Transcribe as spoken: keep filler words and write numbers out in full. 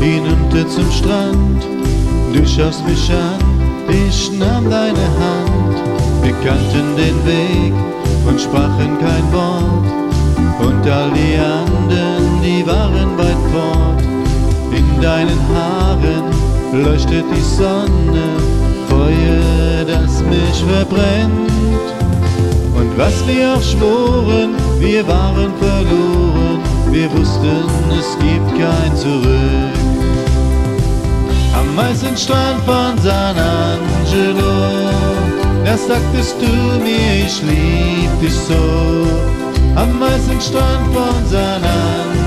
hinunter zum Strand. Du schaust mich an, ich nahm deine Hand. Wir kannten den Weg und sprachen kein Wort. Und all die anderen, die waren weit fort. In deinen Haaren leuchtet die Sonne, Feuer, das mich verbrennt. Und was wir auch schworen, wir waren verloren. Wir wussten, es gibt kein Zurück. Am Meisenstrand von San Angelo, da sagtest du mir, ich lieb dich so. Am Meisenstrand von San Angelo,